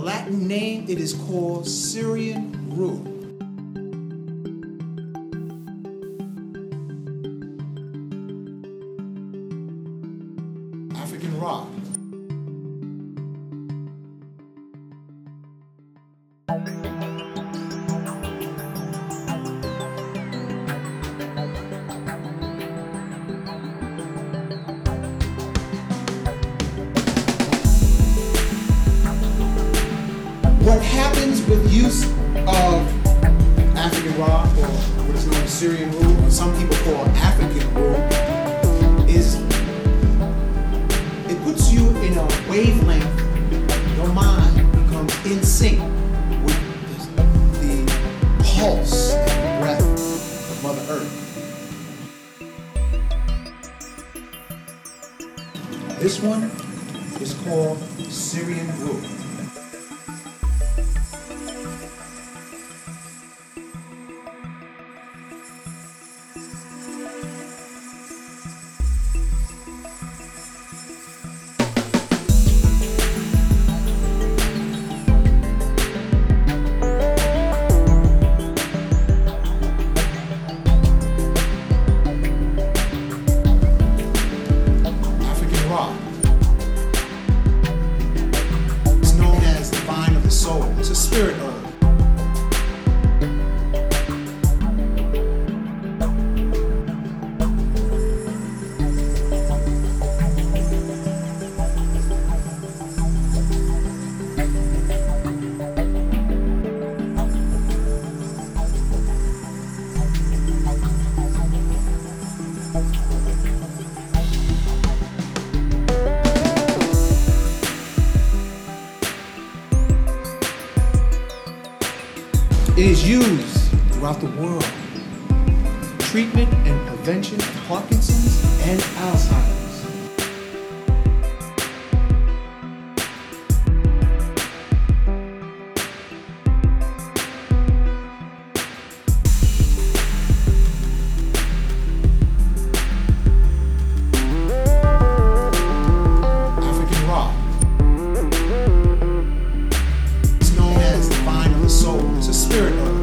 Latin name, it is called Syrian rue. African rock. What happens with use of African rock, or what is known as Syrian rue, or some people call African rue, is it puts you in a wavelength. Your mind becomes in sync with the pulse and breath of Mother Earth. This one is called Syrian rue. It's known as the vine of the soul. It's a spirit herb. It is used throughout the world. Treatment and prevention of Parkinson's and Alzheimer's. African rock. It's known as the vine of the soul. It's a spirit herb.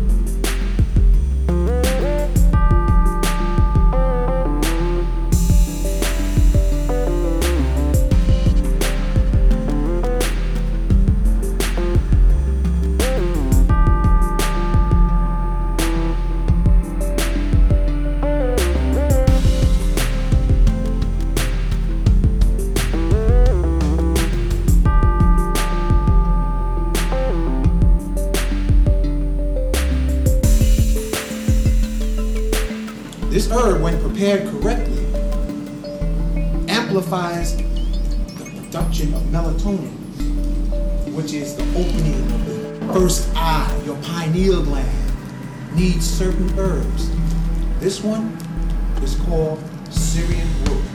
This herb, when prepared correctly, amplifies the production of melatonin, which is the opening of the first eye. Your pineal gland needs certain herbs. This one is called Syrian rue.